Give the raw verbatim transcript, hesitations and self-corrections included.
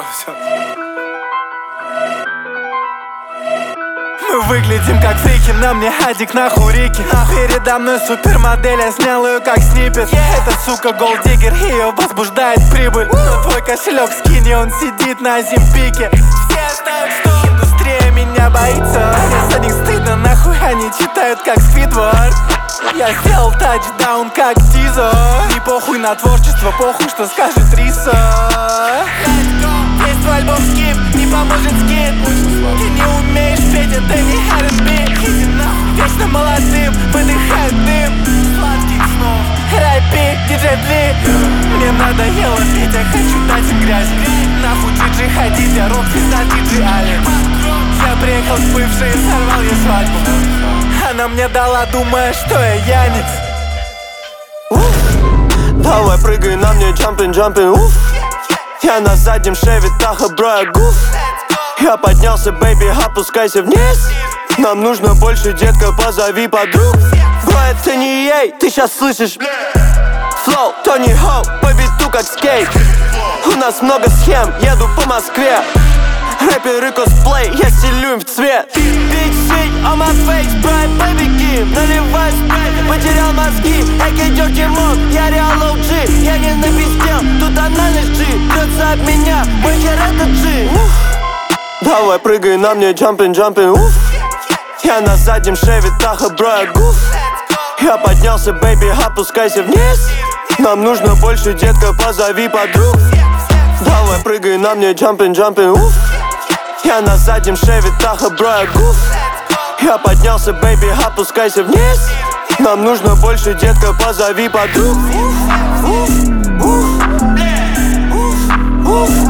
все. Мы выглядим как фрики, на мне адик на хурики. Передо мной супермодель, я снял ее как снипет. Эта сука голддиггер, ее возбуждает прибыль. Но твой кошелек скини, он сидит на зимпике. Все знают, что индустрия меня боится. Мне за них стыдно, нахуй они читают как Сквидвард. Я сделал тачдаун как Тизо. Не похуй на творчество, похуй, что скажет Риса. Есть твой альбом скип, не поможет скин. Ты не умеешь петь, это не ар энд би. Иди нахуй, вечно молодым, выдыхает дым сладких снов. Рэпи, диджей Дли. Мне надоело петь, я хочу дать им грязь. Нахуй Джиджи ходить, я рок-звезда Диджей Али. Я приехал с бывшей и сорвал ей свадьбу. Она мне дала, думая, что я Яникс. Давай прыгай на мне, джампин, джампин, уф. Я на заднем шеве, таха, бро, я гуф. Я поднялся, бэйби, опускайся вниз. Нам нужно больше, детка, позови подруг. Бро, это не ей, ты щас слышишь? Флоу, Тони Хоук, по биту как скейт. У нас много схем, еду по Москве. Рэперы косплей, я стилю им в цвет. Big shit on my face, bright baby game. Наливай спрайт, потерял мозги. Эки Dirty Monk, я реал о джи. Я не напиздел, тут анальность G. Прется от меня, мой хер это G. Давай прыгай на мне, джампин, джампин, уф. Я на заднем шеве, таха, бро, я гуф. Я поднялся, бэйби, опускайся вниз. Нам нужно больше, детка, позови подруг. Давай прыгай на мне, джампин, джампин, уф. Я на заднем шеве, таха, бро, я гуф. Я поднялся, бэйби, опускайся вниз. Нам нужно больше, детка, позови подруг. Уф, уф, уф, уф, уф.